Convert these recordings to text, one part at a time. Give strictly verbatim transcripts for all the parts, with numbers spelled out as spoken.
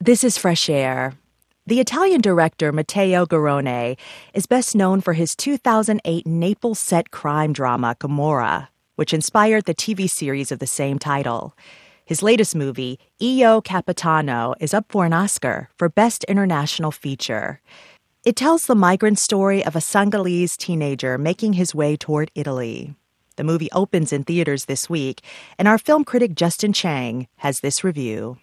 This is Fresh Air. The Italian director Matteo Garrone is best known for his two thousand eight Naples-set crime drama Gomorrah, which inspired the T V series of the same title. His latest movie, Io Capitano, is up for an Oscar for Best International Feature. It tells the migrant story of a Senegalese teenager making his way toward Italy. The movie opens in theaters this week, and our film critic Justin Chang has this review.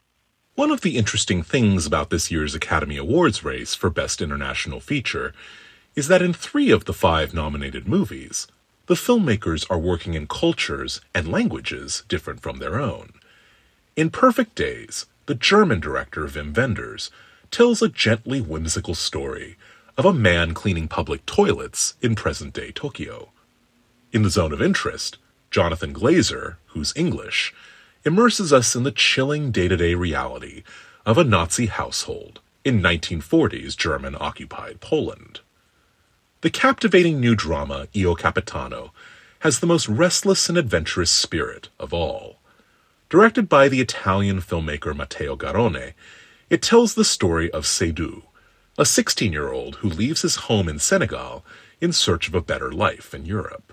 One of the interesting things about this year's Academy Awards race for Best International Feature is that in three of the five nominated movies, the filmmakers are working in cultures and languages different from their own. In Perfect Days, the German director Wim Wenders tells a gently whimsical story of a man cleaning public toilets in present-day Tokyo. In The Zone of Interest, Jonathan Glazer, who's English, immerses us in the chilling day-to-day reality of a Nazi household in nineteen forties German-occupied Poland. The captivating new drama, Io Capitano, has the most restless and adventurous spirit of all. Directed by the Italian filmmaker Matteo Garrone, it tells the story of Seydou, a sixteen-year-old who leaves his home in Senegal in search of a better life in Europe.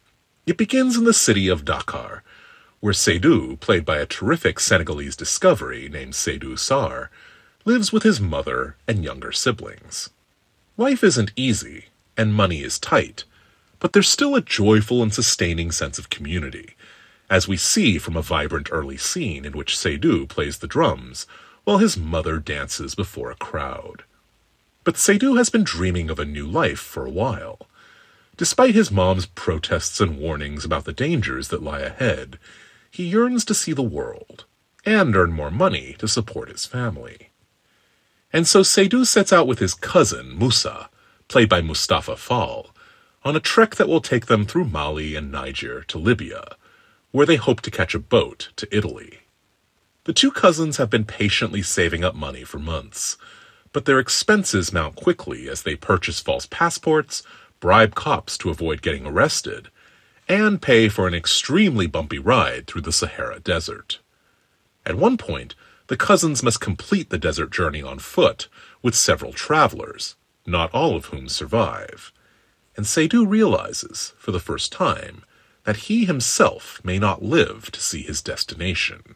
It begins in the city of Dakar, where Seydou, played by a terrific Senegalese discovery named Seydou Sarr, lives with his mother and younger siblings. Life isn't easy, and money is tight, but there's still a joyful and sustaining sense of community, as we see from a vibrant early scene in which Seydou plays the drums while his mother dances before a crowd. But Seydou has been dreaming of a new life for a while. Despite his mom's protests and warnings about the dangers that lie ahead, he yearns to see the world, and earn more money to support his family. And so Seydou sets out with his cousin, Moussa, played by Mustafa Fall, on a trek that will take them through Mali and Niger to Libya, where they hope to catch a boat to Italy. The two cousins have been patiently saving up money for months, but their expenses mount quickly as they purchase false passports, bribe cops to avoid getting arrested, and pay for an extremely bumpy ride through the Sahara Desert. At one point, the cousins must complete the desert journey on foot with several travelers, not all of whom survive. And Seydou realizes, for the first time, that he himself may not live to see his destination.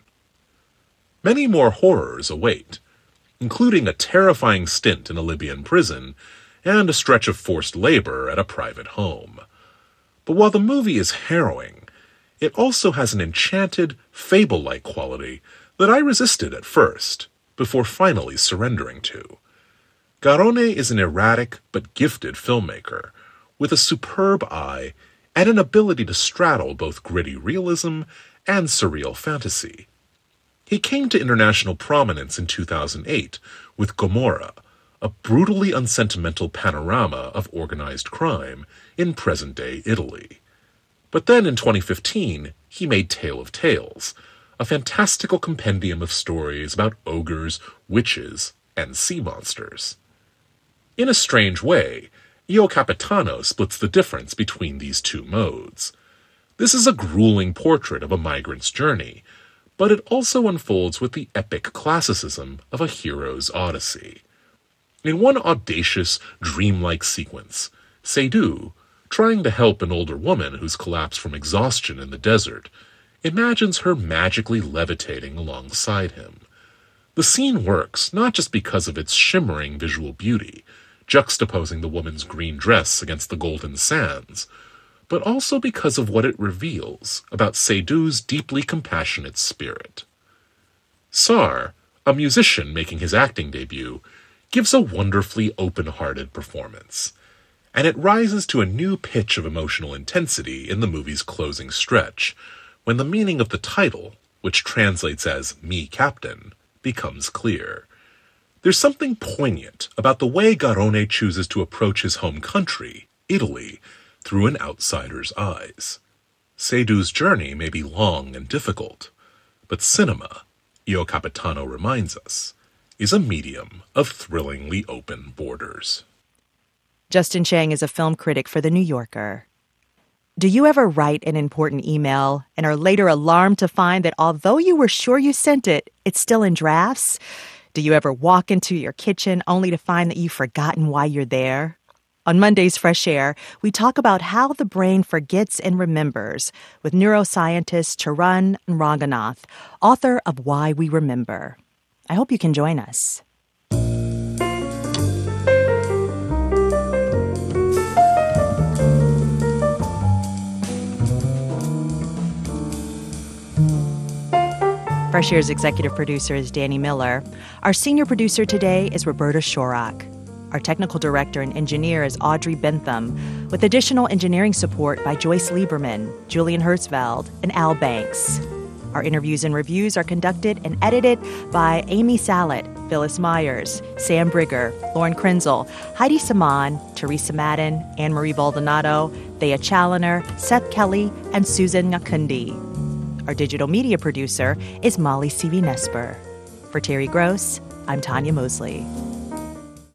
Many more horrors await, including a terrifying stint in a Libyan prison and a stretch of forced labor at a private home. But while the movie is harrowing, it also has an enchanted, fable-like quality that I resisted at first, before finally surrendering to. Garrone is an erratic but gifted filmmaker, with a superb eye and an ability to straddle both gritty realism and surreal fantasy. He came to international prominence in two thousand eight with Gomorrah, a brutally unsentimental panorama of organized crime in present-day Italy. But then in twenty fifteen, he made Tale of Tales, a fantastical compendium of stories about ogres, witches, and sea monsters. In a strange way, Io Capitano splits the difference between these two modes. This is a grueling portrait of a migrant's journey, but it also unfolds with the epic classicism of a hero's odyssey. In one audacious, dreamlike sequence, Seydou, trying to help an older woman who's collapsed from exhaustion in the desert, imagines her magically levitating alongside him. The scene works not just because of its shimmering visual beauty, juxtaposing the woman's green dress against the golden sands, but also because of what it reveals about Seydou's deeply compassionate spirit. Sarr, a musician making his acting debut, gives a wonderfully open-hearted performance, and it rises to a new pitch of emotional intensity in the movie's closing stretch, when the meaning of the title, which translates as Me Captain, becomes clear. There's something poignant about the way Garrone chooses to approach his home country, Italy, through an outsider's eyes. Seydou's journey may be long and difficult, but cinema, Io Capitano reminds us, is a medium of thrillingly open borders. Justin Chang is a film critic for The New Yorker. Do you ever write an important email and are later alarmed to find that although you were sure you sent it, it's still in drafts? Do you ever walk into your kitchen only to find that you've forgotten why you're there? On Monday's Fresh Air, we talk about how the brain forgets and remembers with neuroscientist Charan Ranganath, author of Why We Remember. I hope you can join us. Fresh Air's executive producer is Danny Miller. Our senior producer today is Roberta Shorak. Our technical director and engineer is Audrey Bentham, with additional engineering support by Joyce Lieberman, Julian Hertzfeld, and Al Banks. Our interviews and reviews are conducted and edited by Amy Salet, Phyllis Myers, Sam Brigger, Lauren Krenzel, Heidi Saman, Teresa Madden, Anne-Marie Baldonado, Thea Challoner, Seth Kelly, and Susan Ngakundi. Our digital media producer is Molly Seavey-Nesper. For Terry Gross, I'm Tanya Mosley.